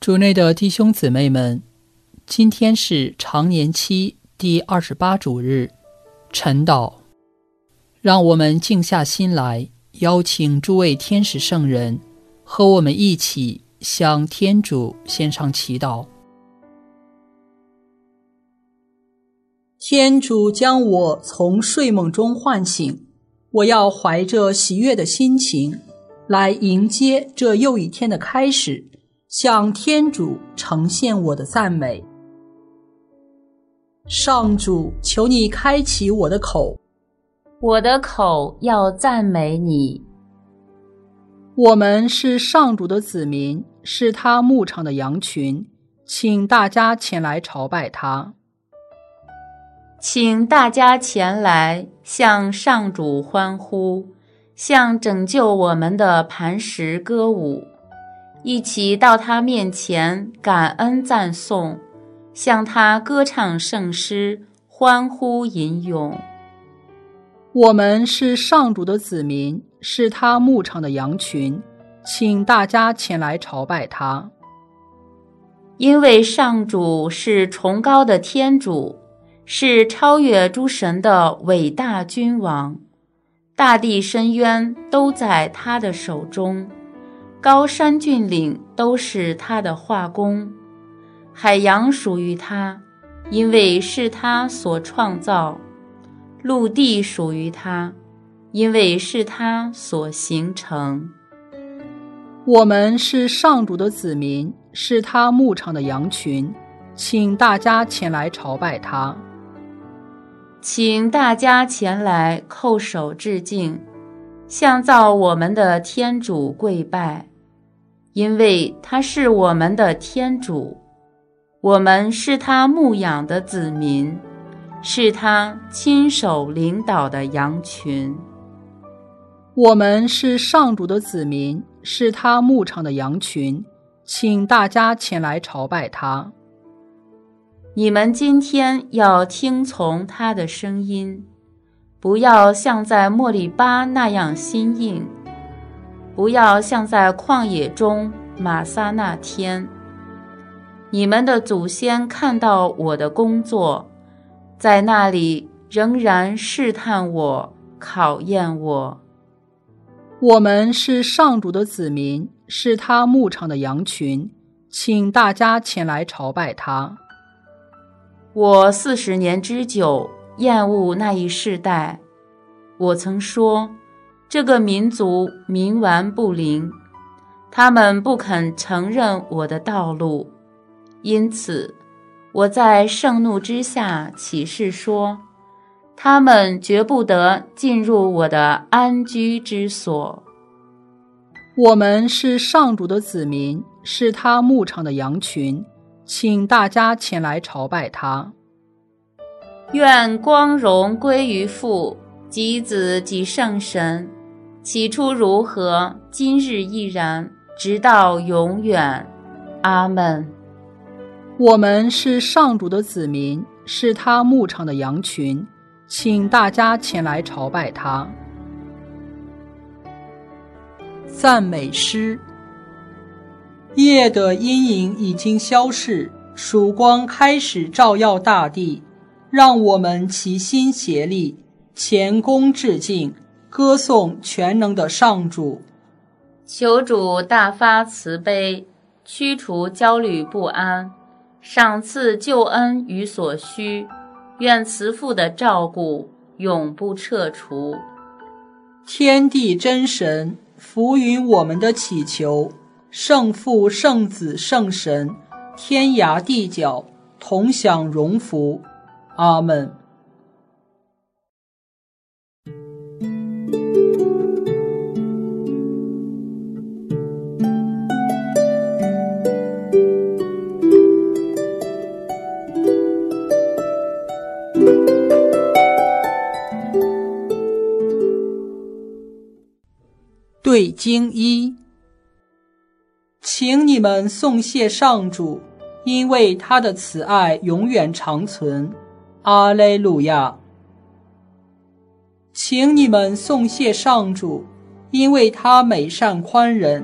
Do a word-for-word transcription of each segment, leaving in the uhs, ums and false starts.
主内的弟兄姊妹们，今天是常年期第二十八主日，晨祷。让我们静下心来，邀请诸位天使圣人和我们一起向天主献上祈祷。天主将我从睡梦中唤醒，我要怀着喜悦的心情来迎接这又一天的开始，向天主呈现我的赞美。上主，求你开启我的口， 我的口要赞美你。 我们是上主的子民，是他牧场的羊群，请大家前来朝拜他。 请大家前来向上主欢呼，向拯救我们的磐石歌舞，一起到他面前感恩赞颂，向他歌唱圣诗，欢呼吟咏。 我们是上主的子民，是他牧场的羊群，请大家前来朝拜他。 因为上主是崇高的天主，是超越诸神的伟大君王，大地深渊都在他的手中，高山峻岭都是他的画工，海洋属于他，因为是他所创造；陆地属于他，因为是他所形成。 我们是上主的子民，是他牧场的羊群，请大家前来朝拜他。 请大家前来叩首致敬，向造我们的天主跪拜，因为他是我们的天主，我们是他牧养的子民，是他亲手领导的羊群。 我们是上主的子民，是他牧场的羊群，请大家前来朝拜他。 你们今天要听从他的声音，不要像在莫利巴那样心硬，不要像在旷野中玛撒那天。你们的祖先看到我的工作，在那里仍然试探我，考验我。 我们是上主的子民，是他牧场的羊群，请大家前来朝拜他。 我四十年之久，厌恶那一世代。我曾说，这个民族冥顽不灵，他们不肯承认我的道路。因此，我在盛怒之下起誓说，他们绝不得进入我的安居之所。 我们是上主的子民，是他牧场的羊群，请大家前来朝拜他。 愿光荣归于父及子及圣神，起初如何，今日亦然，直到永远。阿们。 我们是上主的子民，是他牧场的羊群，请大家前来朝拜他。赞美诗。夜的阴影已经消逝，曙光开始照耀大地，让我们齐心协力，前躬致敬，歌颂全能的上主。 求主大发慈悲，驱除焦虑不安，赏赐救恩与所需，愿慈父的照顾永不撤除。 天地真神，俯允我们的祈求，圣父、圣子、圣神，天涯地角同享荣福。阿们。对经一，请你们颂谢上主，因为他的慈爱永远长存。阿肋路亚。请你们颂谢上主，因为他美善宽仁，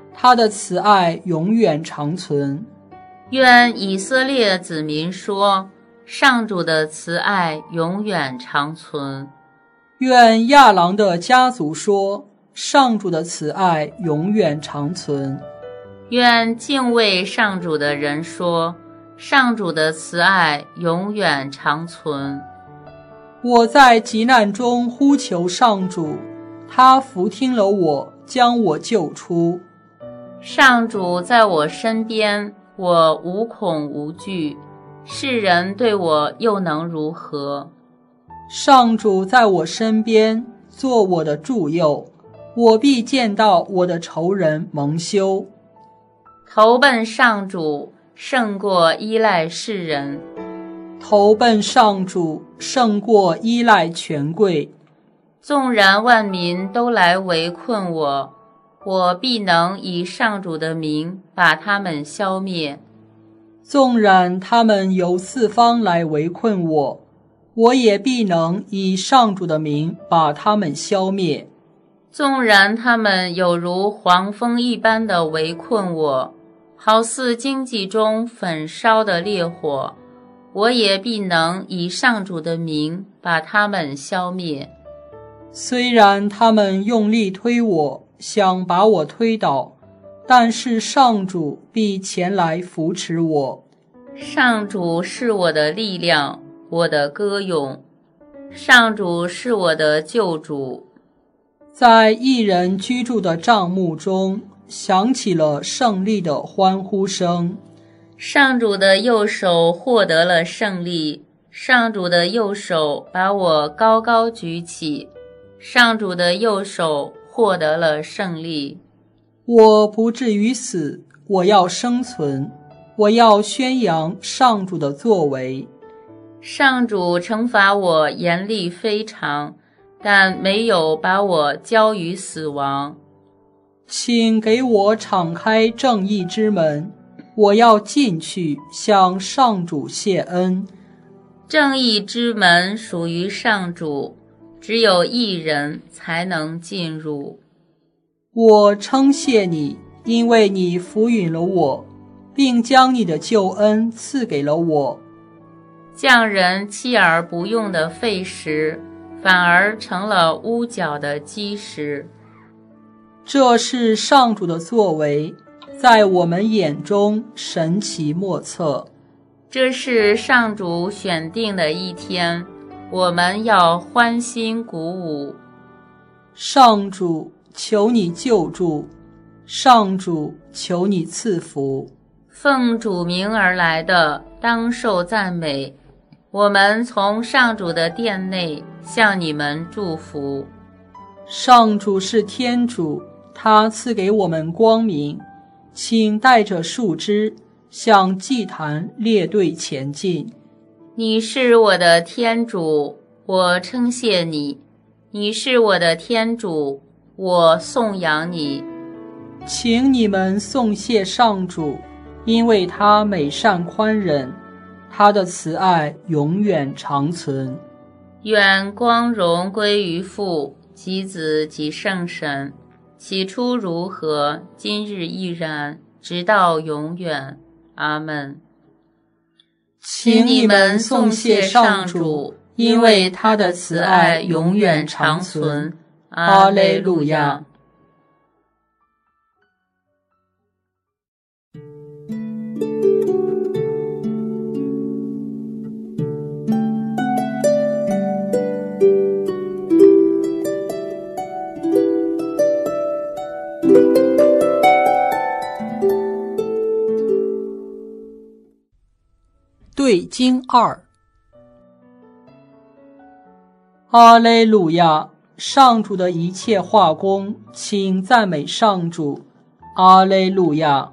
他的慈爱永远长存。 愿以色列子民说，上主的慈爱永远长存。 愿亚郎的家族说，上主的慈爱永远长存。 愿敬畏上主的人说，上主的慈爱永远长存。 我在急难中呼求上主，他俯听了我，将我救出。 上主在我身边，我无恐无惧，世人对我又能如何？ 上主在我身边，做我的助佑，我必见到我的仇人蒙羞。 投奔上主，胜过依赖世人； 投奔上主，胜过依赖权贵。 纵然万民都来围困我，我必能以上主的名把他们消灭。 纵然他们由四方来围困我，我也必能以上主的名把他们消灭。 纵然他们有如黄蜂一般的围困我，好似荆棘中焚烧的烈火，我也必能以上主的名把他们消灭。 虽然他们用力推我，想把我推倒，但是上主必前来扶持我。 上主是我的力量，我的歌咏，上主是我的救主。 在一人居住的帐幕中，响起了胜利的欢呼声。 上主的右手获得了胜利，上主的右手把我高高举起，上主的右手获得了胜利。 我不至于死，我要生存，我要宣扬上主的作为。 上主惩罚我严厉非常，但没有把我交于死亡。 请给我敞开正义之门，我要进去向上主谢恩。 正义之门属于上主，只有一人才能进入。 我称谢你，因为你扶允了我，并将你的救恩赐给了我。 匠人弃而不用的废石，反而成了屋角的基石。 这是上主的作为，在我们眼中神奇莫测。 这是上主选定的一天，我们要欢欣鼓舞。 上主，求你救助；上主，求你赐福。 奉主名而来的，当受赞美。我们从上主的殿内向你们祝福。 上主是天主，他赐给我们光明，请带着树枝向祭坛列队前进。 你是我的天主，我称谢你；你是我的天主，我颂扬你。 请你们颂谢上主，因为他美善宽忍，他的慈爱永远长存。 愿光荣归于父及子及圣神，起初如何，今日亦然，直到永远。阿们。 请你们颂谢上主，因为他的慈爱永远长存。阿肋路亚。对经二。阿肋路亚，上主的一切化工，请赞美上主。阿肋路亚。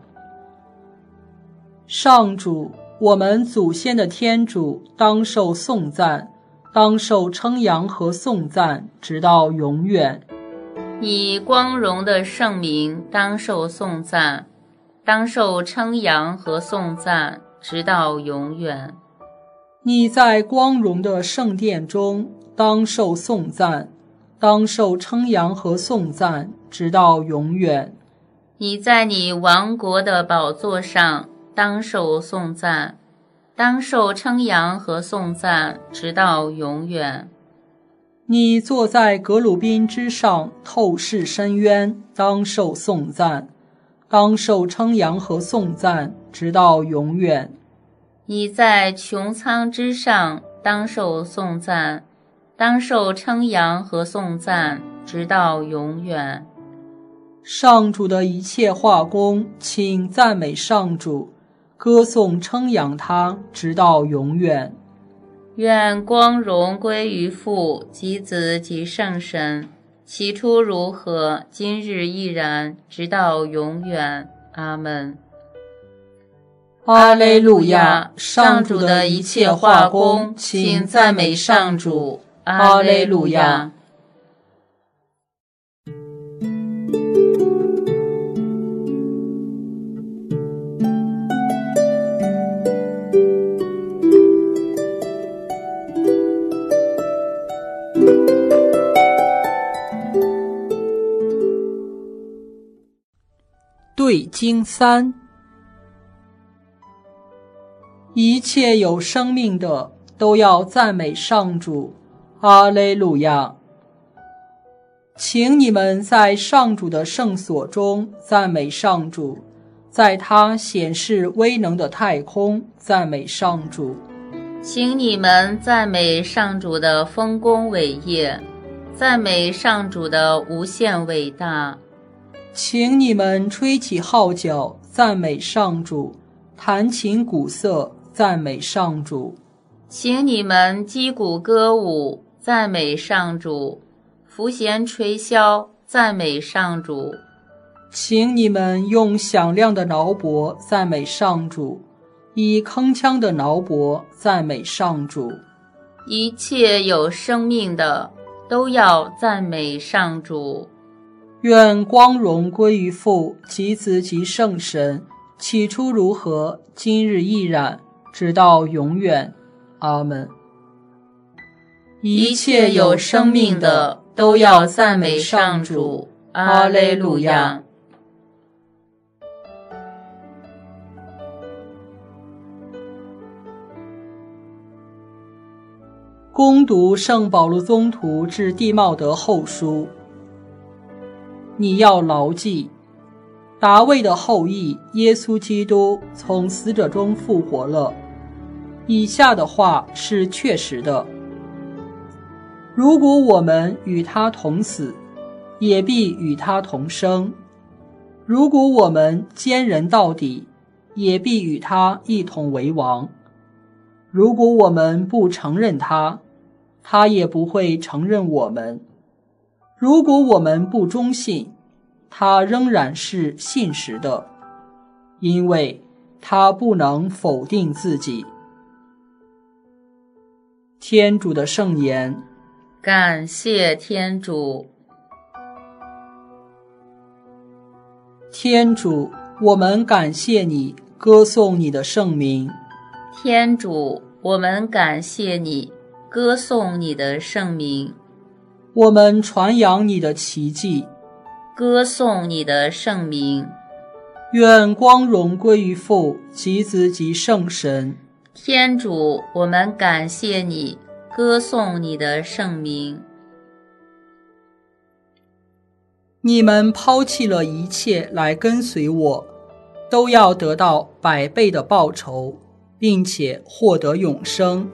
上主，我们祖先的天主，当受颂赞，当受称扬和颂赞，直到永远。 你光荣的圣名当受颂赞，当受称扬和颂赞，直到永远。 你在光荣的圣殿中当受颂赞，当受称扬和颂赞，直到永远。 你在你王国的宝座上当受颂赞，当受称扬和颂赞，直到永远。 你坐在革鲁宾之上，透视深渊，当受颂赞，当受称扬和颂赞，直到永远。 你在穹苍之上，当受颂赞，当受称扬和颂赞，直到永远。 上主的一切化工，请赞美上主，歌颂称扬他，直到永远。 愿光荣归于父及子及圣神，起初如何，今日亦然，直到永远。阿们。 阿肋路亚！上主的一切化工，请赞美上主。阿肋路亚！对经三，一切有生命的都要赞美上主。阿肋路亚！请你们在上主的圣所中赞美上主，在他显示威能的太空赞美上主。 请你们赞美上主的丰功伟业，赞美上主的无限伟大。 请你们吹起号角，赞美上主；弹琴鼓瑟，赞美上主。 请你们击鼓歌舞，赞美上主；拂弦吹箫，赞美上主。 请你们用响亮的挠钹赞美上主，以铿锵的挠钹赞美上主。 一切有生命的都要赞美上主。 愿光荣归于父及子及圣神，起初如何，今日亦然，直到永远。阿们。 一切有生命的都要赞美上主。阿肋路亚。 恭读圣保禄宗徒致弟茂德后书。你要牢记，达味的后裔耶稣基督从死者中复活了。以下的话是确实的：如果我们与他同死，也必与他同生；如果我们坚忍到底，也必与他一同为王。如果我们不承认他，他也不会承认我们。如果我们不忠信，他仍然是信实的，因为他不能否定自己。天主的圣言。 感谢天主。 天主，我们感谢你，歌颂你的圣名。 天主，我们感谢你，歌颂你的圣名。 我们传扬你的奇迹， 歌颂你的圣名。 愿光荣归于父及子及圣神。 天主，我们感谢你，歌颂你的圣名。 你们抛弃了一切来跟随我，都要得到百倍的报酬，并且获得永生。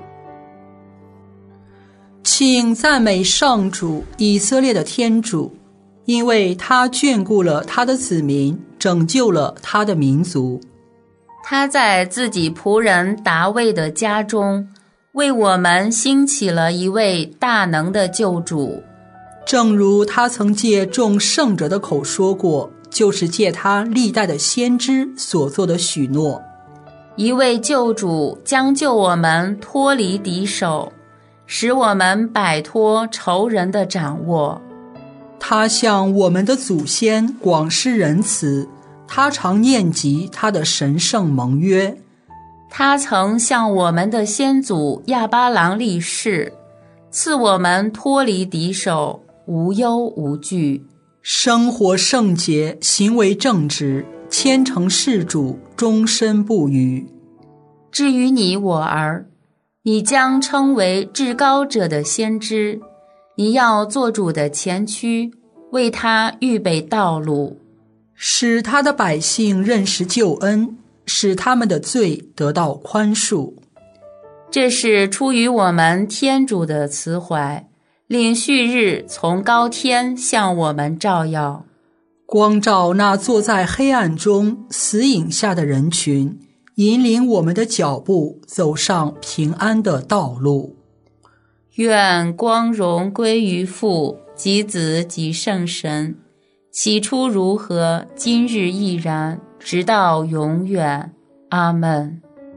请赞美上主，以色列的天主，因为他眷顾了他的子民，拯救了他的民族。 他在自己仆人达味的家中，为我们兴起了一位大能的救主。 正如他曾借众圣者的口说过，就是借他历代的先知所做的许诺。 一位救主将救我们脱离敌手，使我们摆脱仇人的掌握。 他向我们的祖先广施仁慈，他常念及他的神圣盟约。 他曾向我们的先祖亚巴郎立誓，赐我们脱离敌手，无忧无惧。 生活圣洁，行为正直，虔诚事主，终身不渝。 至于你我儿，你将称为至高者的先知，你要做主的前驱，为他预备道路， 使他的百姓认识救恩，使他们的罪得到宽恕。 这是出于我们天主的慈怀，令旭日从高天向我们照耀， 光照那坐在黑暗中死影下的人群，引领我们的脚步走上平安的道路。 愿光荣归于父及子及圣神，起初如何，今日亦然，直到永远。阿们。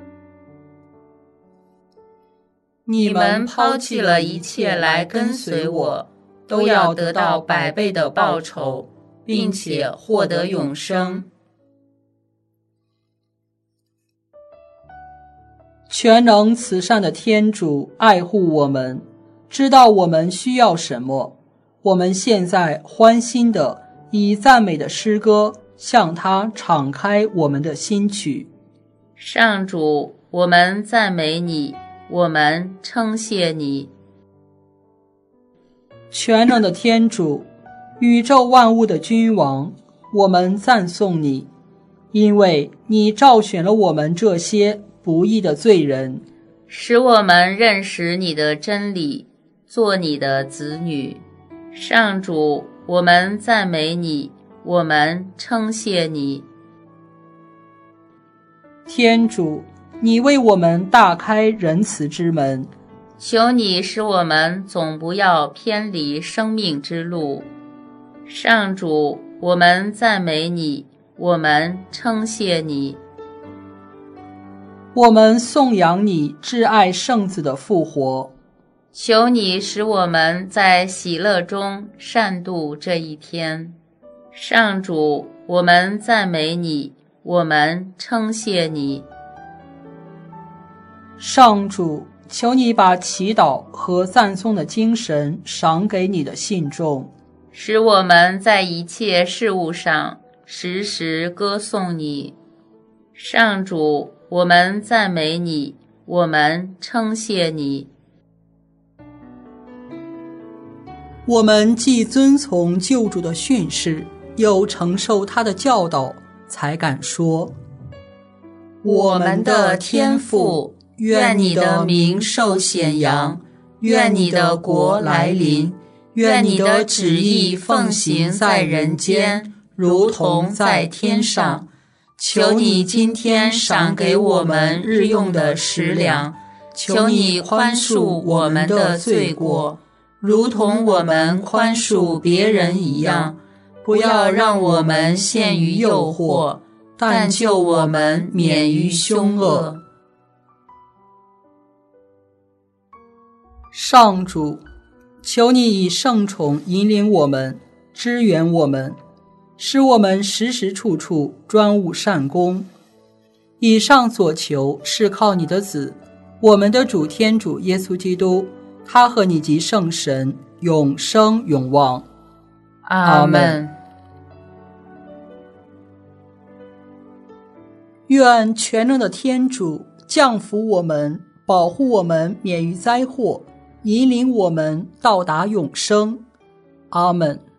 你们抛弃了一切来跟随我，都要得到百倍的报酬，并且获得永生。 全能慈善的天主爱护我们，知道我们需要什么。我们现在欢欣地以赞美的诗歌向他敞开我们的心曲。 上主，我们赞美你，我们称谢你。 全能的天主，宇宙万物的君王，我们赞颂你，因为你召选了我们这些不义的罪人， 使我们认识你的真理，做你的子女。上主，我们赞美你，我们称谢你。 天主，你为我们大开仁慈之门， 求你使我们总不要偏离生命之路。上主，我们赞美你，我们称谢你。 我们颂扬你挚爱圣子的复活， 求你使我们在喜乐中善度这一天。上主，我们赞美你，我们称谢你。 上主，求你把祈祷和赞颂的精神赏给你的信众， 使我们在一切事物上时时歌颂你。上主，我们赞美你，我们称谢你。 我们既遵从救主的训示，又承受他的教导，才敢说： 我们的天父，愿你的名受显扬，愿你的国来临，愿你的旨意奉行在人间，如同在天上。求你今天赏给我们日用的食粮，求你宽恕我们的罪过，如同我们宽恕别人一样。不要让我们陷于诱惑，但救我们免于凶恶。 上主，求你以圣宠引领我们，支援我们，使我们时时处处专务善功。以上所求是靠你的子，我们的主天主耶稣基督，他和你及圣神永生永望。 阿们。 愿全能的天主降福我们，保护我们免于灾祸，引领我们到达永生。阿们。